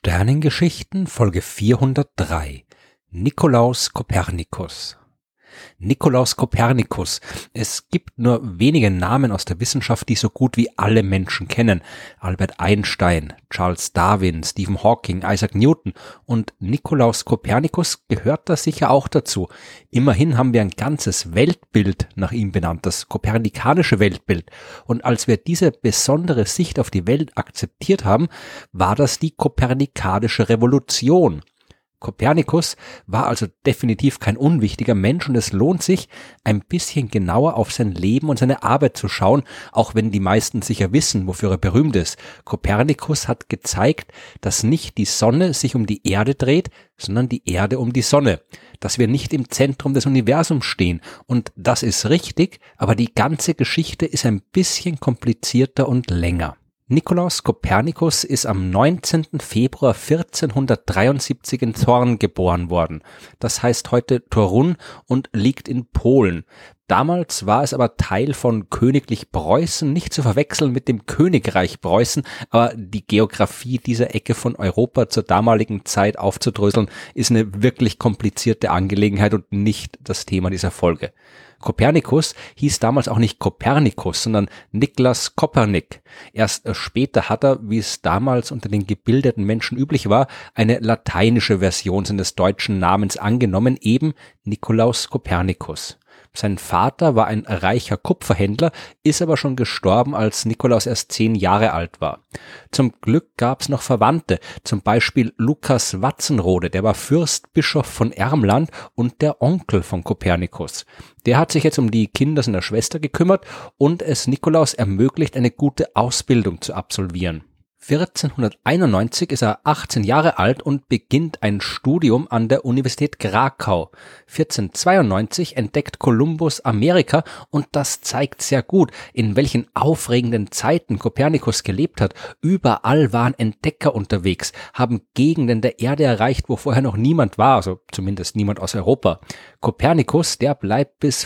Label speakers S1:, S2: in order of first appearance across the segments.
S1: Sternengeschichten Folge 403 Nikolaus Kopernikus. Nikolaus Kopernikus. Es gibt nur wenige Namen aus der Wissenschaft, die so gut wie alle Menschen kennen. Albert Einstein, Charles Darwin, Stephen Hawking, Isaac Newton und Nikolaus Kopernikus gehört da sicher auch dazu. Immerhin haben wir ein ganzes Weltbild nach ihm benannt, das kopernikanische Weltbild. Und als wir diese besondere Sicht auf die Welt akzeptiert haben, war das die kopernikanische Revolution. Kopernikus war also definitiv kein unwichtiger Mensch und es lohnt sich, ein bisschen genauer auf sein Leben und seine Arbeit zu schauen, auch wenn die meisten sicher wissen, wofür er berühmt ist. Kopernikus hat gezeigt, dass nicht die Sonne sich um die Erde dreht, sondern die Erde um die Sonne. Dass wir nicht im Zentrum des Universums stehen. Und das ist richtig, aber die ganze Geschichte ist ein bisschen komplizierter und länger. Nikolaus Kopernikus ist am 19. Februar 1473 in Thorn geboren worden. Das heißt heute Torun und liegt in Polen. Damals war es aber Teil von Königlich Preußen, nicht zu verwechseln mit dem Königreich Preußen, aber die Geografie dieser Ecke von Europa zur damaligen Zeit aufzudröseln, ist eine wirklich komplizierte Angelegenheit und nicht das Thema dieser Folge. Kopernikus hieß damals auch nicht Kopernikus, sondern Niklas Kopernik. Erst später hat er, wie es damals unter den gebildeten Menschen üblich war, eine lateinische Version seines deutschen Namens angenommen, eben Nikolaus Kopernikus. Sein Vater war ein reicher Kupferhändler, ist aber schon gestorben, als Nikolaus erst 10 Jahre alt war. Zum Glück gab's noch Verwandte, zum Beispiel Lukas Watzenrode, der war Fürstbischof von Ermland und der Onkel von Kopernikus. Der hat sich jetzt um die Kinder seiner Schwester gekümmert und es Nikolaus ermöglicht, eine gute Ausbildung zu absolvieren. 1491 ist er 18 Jahre alt und beginnt ein Studium an der Universität Krakau. 1492 entdeckt Kolumbus Amerika und das zeigt sehr gut, in welchen aufregenden Zeiten Kopernikus gelebt hat. Überall waren Entdecker unterwegs, haben Gegenden der Erde erreicht, wo vorher noch niemand war, also zumindest niemand aus Europa. Kopernikus, der bleibt bis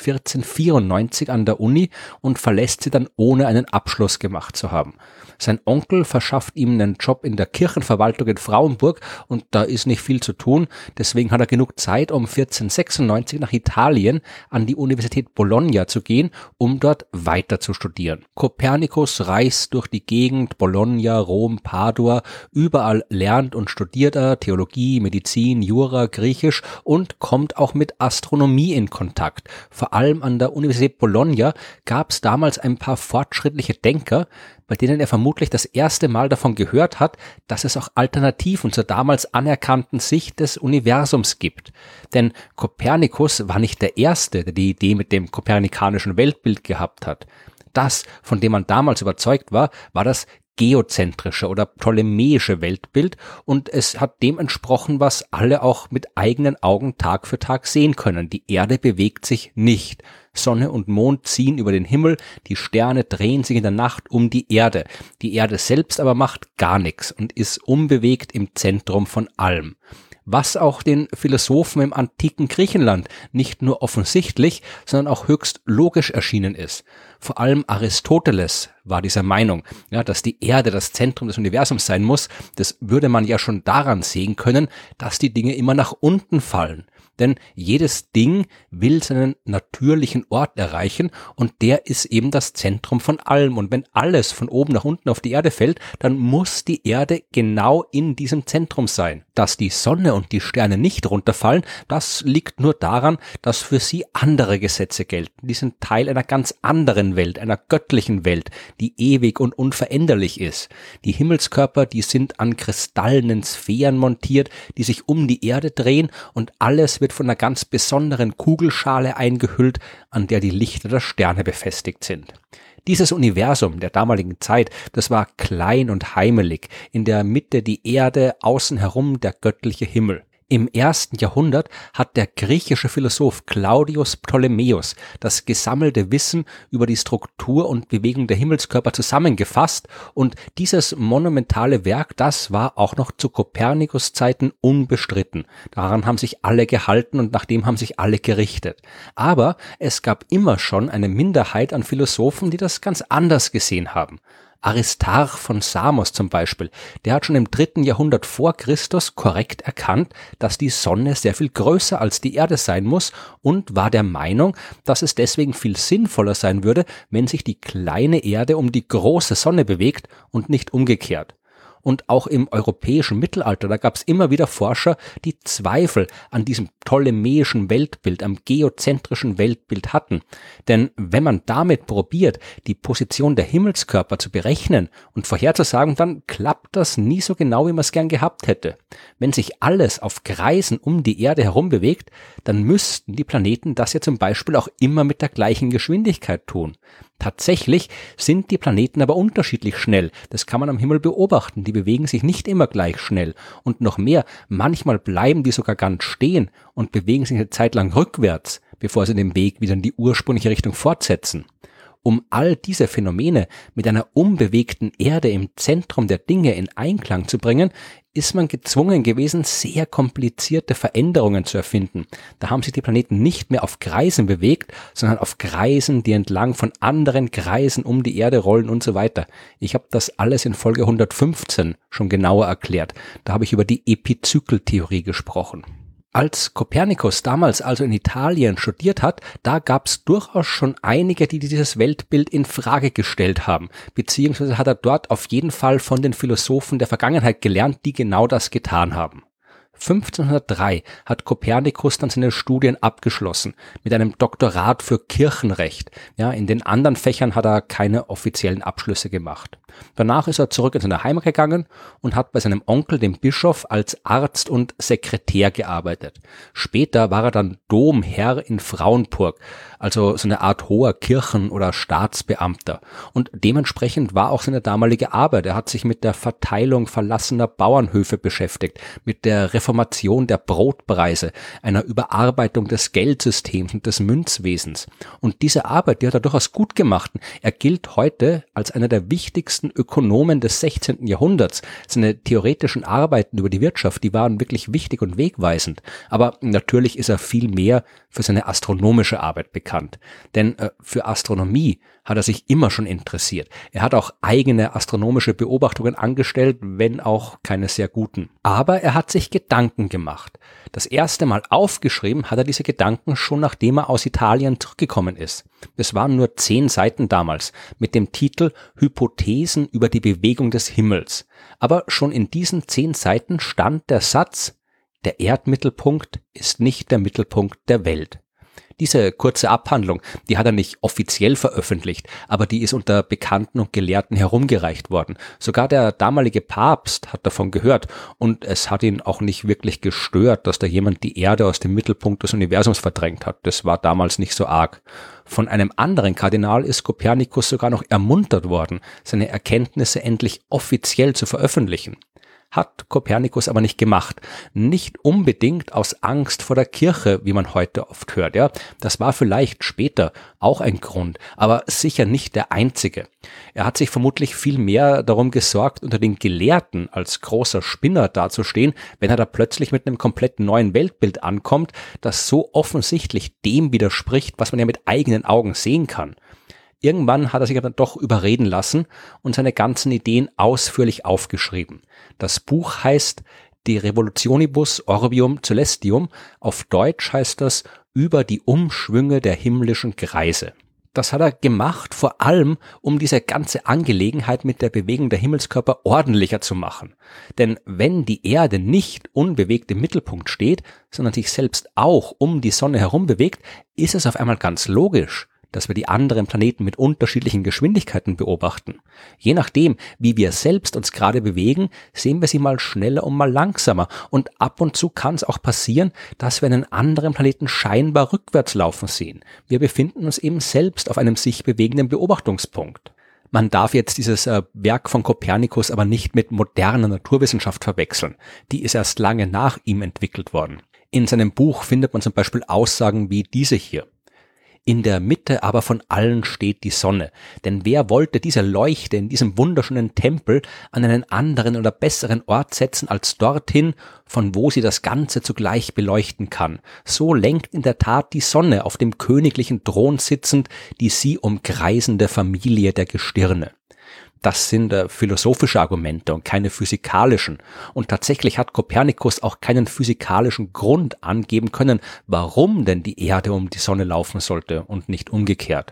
S1: 1494 an der Uni und verlässt sie dann ohne einen Abschluss gemacht zu haben. Sein Onkel verschafft ihm einen Job in der Kirchenverwaltung in Frauenburg und da ist nicht viel zu tun. Deswegen hat er genug Zeit, um 1496 nach Italien an die Universität Bologna zu gehen, um dort weiter zu studieren. Kopernikus reist durch die Gegend, Bologna, Rom, Padua, überall lernt und studiert er Theologie, Medizin, Jura, Griechisch und kommt auch mit Astronomie in Kontakt. Vor allem an der Universität Bologna gab es damals ein paar fortschrittliche Denker, bei denen er vermutlich das erste Mal davon gehört hat, dass es auch Alternativen zur damals anerkannten Sicht des Universums gibt. Denn Kopernikus war nicht der Erste, der die Idee mit dem kopernikanischen Weltbild gehabt hat. Das, von dem man damals überzeugt war, war das geozentrische oder ptolemäische Weltbild und es hat dem entsprochen, was alle auch mit eigenen Augen Tag für Tag sehen können. Die Erde bewegt sich nicht. Sonne und Mond ziehen über den Himmel, die Sterne drehen sich in der Nacht um die Erde. Die Erde selbst aber macht gar nichts und ist unbewegt im Zentrum von allem. Was auch den Philosophen im antiken Griechenland nicht nur offensichtlich, sondern auch höchst logisch erschienen ist. Vor allem Aristoteles war dieser Meinung, dass die Erde das Zentrum des Universums sein muss. Das würde man ja schon daran sehen können, dass die Dinge immer nach unten fallen. Denn jedes Ding will seinen natürlichen Ort erreichen und der ist eben das Zentrum von allem. Und wenn alles von oben nach unten auf die Erde fällt, dann muss die Erde genau in diesem Zentrum sein. Dass die Sonne und die Sterne nicht runterfallen, das liegt nur daran, dass für sie andere Gesetze gelten. Die sind Teil einer ganz anderen Welt, einer göttlichen Welt, die ewig und unveränderlich ist. Die Himmelskörper, die sind an kristallenen Sphären montiert, die sich um die Erde drehen und alles wird von einer ganz besonderen Kugelschale eingehüllt, an der die Lichter der Sterne befestigt sind. Dieses Universum der damaligen Zeit, das war klein und heimelig, in der Mitte die Erde, außen herum der göttliche Himmel. Im 1. Jahrhundert hat der griechische Philosoph Claudius Ptolemäus das gesammelte Wissen über die Struktur und Bewegung der Himmelskörper zusammengefasst und dieses monumentale Werk, das war auch noch zu Kopernikus Zeiten unbestritten. Daran haben sich alle gehalten und nach dem haben sich alle gerichtet. Aber es gab immer schon eine Minderheit an Philosophen, die das ganz anders gesehen haben. Aristarch von Samos zum Beispiel, der hat schon im 3. Jahrhundert vor Christus korrekt erkannt, dass die Sonne sehr viel größer als die Erde sein muss und war der Meinung, dass es deswegen viel sinnvoller sein würde, wenn sich die kleine Erde um die große Sonne bewegt und nicht umgekehrt. Und auch im europäischen Mittelalter, da gab es immer wieder Forscher, die Zweifel an diesem ptolemäischen Weltbild, am geozentrischen Weltbild hatten. Denn wenn man damit probiert, die Position der Himmelskörper zu berechnen und vorherzusagen, dann klappt das nie so genau, wie man es gern gehabt hätte. Wenn sich alles auf Kreisen um die Erde herum bewegt, dann müssten die Planeten das ja zum Beispiel auch immer mit der gleichen Geschwindigkeit tun. Tatsächlich sind die Planeten aber unterschiedlich schnell. Das kann man am Himmel beobachten. Die bewegen sich nicht immer gleich schnell. Und noch mehr, manchmal bleiben die sogar ganz stehen und bewegen sich eine Zeit lang rückwärts, bevor sie den Weg wieder in die ursprüngliche Richtung fortsetzen. Um all diese Phänomene mit einer unbewegten Erde im Zentrum der Dinge in Einklang zu bringen, ist man gezwungen gewesen, sehr komplizierte Veränderungen zu erfinden. Da haben sich die Planeten nicht mehr auf Kreisen bewegt, sondern auf Kreisen, die entlang von anderen Kreisen um die Erde rollen und so weiter. Ich habe das alles in Folge 115 schon genauer erklärt. Da habe ich über die Epizykeltheorie gesprochen. Als Kopernikus damals also in Italien studiert hat, da gab es durchaus schon einige, die dieses Weltbild in Frage gestellt haben, beziehungsweise hat er dort auf jeden Fall von den Philosophen der Vergangenheit gelernt, die genau das getan haben. 1503 hat Kopernikus dann seine Studien abgeschlossen mit einem Doktorat für Kirchenrecht. Ja, in den anderen Fächern hat er keine offiziellen Abschlüsse gemacht. Danach ist er zurück in seine Heimat gegangen und hat bei seinem Onkel, dem Bischof, als Arzt und Sekretär gearbeitet. Später war er dann Domherr in Frauenburg, also so eine Art hoher Kirchen- oder Staatsbeamter. Und dementsprechend war auch seine damalige Arbeit. Er hat sich mit der Verteilung verlassener Bauernhöfe beschäftigt, mit der Reformation der Brotpreise, einer Überarbeitung des Geldsystems und des Münzwesens. Und diese Arbeit, die hat er durchaus gut gemacht. Er gilt heute als einer der wichtigsten Ökonomen des 16. Jahrhunderts. Seine theoretischen Arbeiten über die Wirtschaft, die waren wirklich wichtig und wegweisend. Aber natürlich ist er viel mehr für seine astronomische Arbeit bekannt. Denn für Astronomie hat er sich immer schon interessiert. Er hat auch eigene astronomische Beobachtungen angestellt, wenn auch keine sehr guten. Aber er hat sich Gedanken gemacht. Das erste Mal aufgeschrieben hat er diese Gedanken schon, nachdem er aus Italien zurückgekommen ist. Es waren nur 10 Seiten damals mit dem Titel Hypothesen über die Bewegung des Himmels. Aber schon in diesen 10 Seiten stand der Satz: Der Erdmittelpunkt ist nicht der Mittelpunkt der Welt. Diese kurze Abhandlung, die hat er nicht offiziell veröffentlicht, aber die ist unter Bekannten und Gelehrten herumgereicht worden. Sogar der damalige Papst hat davon gehört und es hat ihn auch nicht wirklich gestört, dass da jemand die Erde aus dem Mittelpunkt des Universums verdrängt hat. Das war damals nicht so arg. Von einem anderen Kardinal ist Kopernikus sogar noch ermuntert worden, seine Erkenntnisse endlich offiziell zu veröffentlichen. Hat Kopernikus aber nicht gemacht. Nicht unbedingt aus Angst vor der Kirche, wie man heute oft hört. Ja, das war vielleicht später auch ein Grund, aber sicher nicht der einzige. Er hat sich vermutlich viel mehr darum gesorgt, unter den Gelehrten als großer Spinner dazustehen, wenn er da plötzlich mit einem komplett neuen Weltbild ankommt, das so offensichtlich dem widerspricht, was man ja mit eigenen Augen sehen kann. Irgendwann hat er sich aber doch überreden lassen und seine ganzen Ideen ausführlich aufgeschrieben. Das Buch heißt De Revolutionibus Orbium Coelestium. Auf Deutsch heißt das Über die Umschwünge der himmlischen Kreise. Das hat er gemacht, vor allem, um diese ganze Angelegenheit mit der Bewegung der Himmelskörper ordentlicher zu machen. Denn wenn die Erde nicht unbewegt im Mittelpunkt steht, sondern sich selbst auch um die Sonne herum bewegt, ist es auf einmal ganz logisch, dass wir die anderen Planeten mit unterschiedlichen Geschwindigkeiten beobachten. Je nachdem, wie wir selbst uns gerade bewegen, sehen wir sie mal schneller und mal langsamer. Und ab und zu kann es auch passieren, dass wir einen anderen Planeten scheinbar rückwärts laufen sehen. Wir befinden uns eben selbst auf einem sich bewegenden Beobachtungspunkt. Man darf jetzt dieses Werk von Kopernikus aber nicht mit moderner Naturwissenschaft verwechseln. Die ist erst lange nach ihm entwickelt worden. In seinem Buch findet man zum Beispiel Aussagen wie diese hier. In der Mitte aber von allen steht die Sonne. Denn wer wollte diese Leuchte in diesem wunderschönen Tempel an einen anderen oder besseren Ort setzen als dorthin, von wo sie das Ganze zugleich beleuchten kann? So lenkt in der Tat die Sonne auf dem königlichen Thron sitzend die sie umkreisende Familie der Gestirne. Das sind philosophische Argumente und keine physikalischen. Und tatsächlich hat Kopernikus auch keinen physikalischen Grund angeben können, warum denn die Erde um die Sonne laufen sollte und nicht umgekehrt.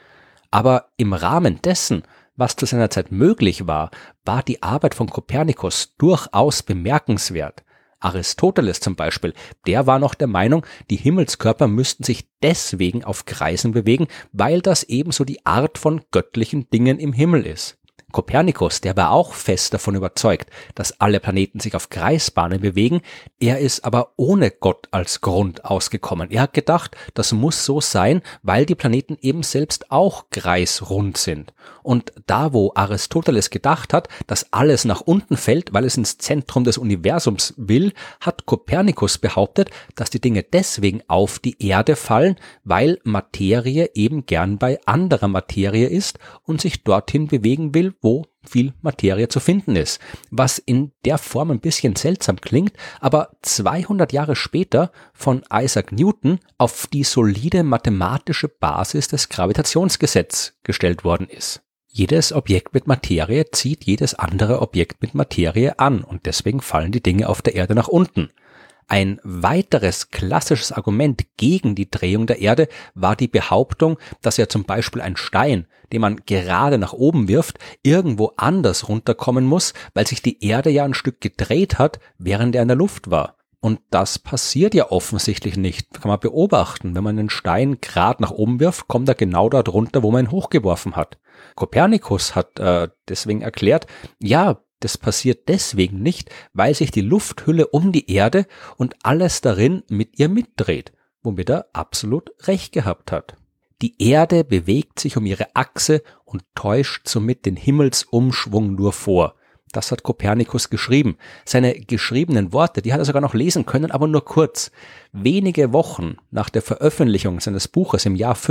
S1: Aber im Rahmen dessen, was zu seiner Zeit möglich war, war die Arbeit von Kopernikus durchaus bemerkenswert. Aristoteles zum Beispiel, der war noch der Meinung, die Himmelskörper müssten sich deswegen auf Kreisen bewegen, weil das ebenso die Art von göttlichen Dingen im Himmel ist. Kopernikus, der war auch fest davon überzeugt, dass alle Planeten sich auf Kreisbahnen bewegen, er ist aber ohne Gott als Grund ausgekommen. Er hat gedacht, das muss so sein, weil die Planeten eben selbst auch kreisrund sind. Und da, wo Aristoteles gedacht hat, dass alles nach unten fällt, weil es ins Zentrum des Universums will, hat Kopernikus behauptet, dass die Dinge deswegen auf die Erde fallen, weil Materie eben gern bei anderer Materie ist und sich dorthin bewegen will, wo viel Materie zu finden ist. Was in der Form ein bisschen seltsam klingt, aber 200 Jahre später von Isaac Newton auf die solide mathematische Basis des Gravitationsgesetzes gestellt worden ist. Jedes Objekt mit Materie zieht jedes andere Objekt mit Materie an und deswegen fallen die Dinge auf der Erde nach unten. Ein weiteres klassisches Argument gegen die Drehung der Erde war die Behauptung, dass ja zum Beispiel ein Stein, den man gerade nach oben wirft, irgendwo anders runterkommen muss, weil sich die Erde ja ein Stück gedreht hat, während er in der Luft war. Und das passiert ja offensichtlich nicht, kann man beobachten. Wenn man einen Stein gerade nach oben wirft, kommt er genau dort runter, wo man ihn hochgeworfen hat. Kopernikus hat deswegen erklärt, ja, das passiert deswegen nicht, weil sich die Lufthülle um die Erde und alles darin mit ihr mitdreht, womit er absolut recht gehabt hat. Die Erde bewegt sich um ihre Achse und täuscht somit den Himmelsumschwung nur vor. Das hat Kopernikus geschrieben. Seine geschriebenen Worte, die hat er sogar noch lesen können, aber nur kurz. Wenige Wochen nach der Veröffentlichung seines Buches im Jahr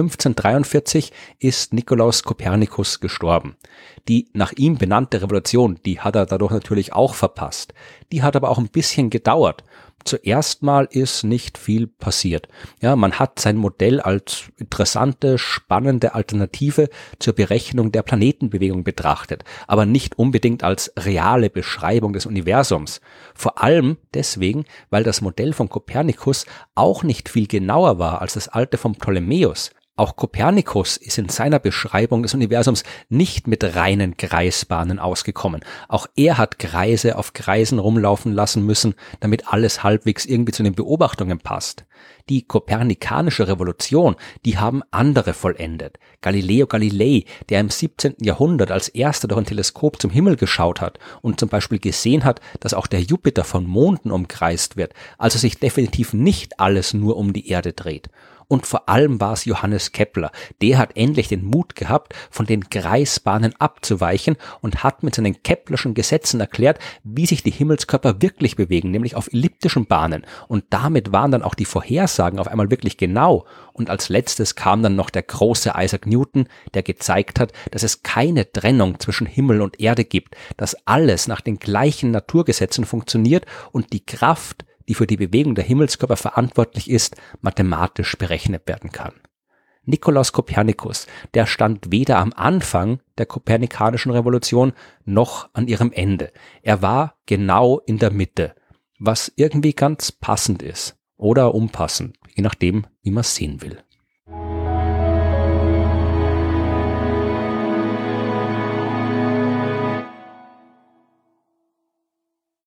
S1: 1543 ist Nikolaus Kopernikus gestorben. Die nach ihm benannte Revolution, die hat er dadurch natürlich auch verpasst. Die hat aber auch ein bisschen gedauert. Zuerst mal ist nicht viel passiert. Ja, man hat sein Modell als interessante, spannende Alternative zur Berechnung der Planetenbewegung betrachtet, aber nicht unbedingt als reale Beschreibung des Universums. Vor allem deswegen, weil das Modell von Kopernikus auch nicht viel genauer war als das alte von Ptolemäus. Auch Kopernikus ist in seiner Beschreibung des Universums nicht mit reinen Kreisbahnen ausgekommen. Auch er hat Kreise auf Kreisen rumlaufen lassen müssen, damit alles halbwegs irgendwie zu den Beobachtungen passt. Die kopernikanische Revolution, die haben andere vollendet. Galileo Galilei, der im 17. Jahrhundert als erster durch ein Teleskop zum Himmel geschaut hat und zum Beispiel gesehen hat, dass auch der Jupiter von Monden umkreist wird, also sich definitiv nicht alles nur um die Erde dreht. Und vor allem war es Johannes Kepler. Der hat endlich den Mut gehabt, von den Kreisbahnen abzuweichen und hat mit seinen Keplerschen Gesetzen erklärt, wie sich die Himmelskörper wirklich bewegen, nämlich auf elliptischen Bahnen. Und damit waren dann auch die Vorhersagen auf einmal wirklich genau. Und als letztes kam dann noch der große Isaac Newton, der gezeigt hat, dass es keine Trennung zwischen Himmel und Erde gibt, dass alles nach den gleichen Naturgesetzen funktioniert und die Kraft, die für die Bewegung der Himmelskörper verantwortlich ist, mathematisch berechnet werden kann. Nikolaus Kopernikus, der stand weder am Anfang der kopernikanischen Revolution noch an ihrem Ende. Er war genau in der Mitte, was irgendwie ganz passend ist oder unpassend, je nachdem, wie man es sehen will.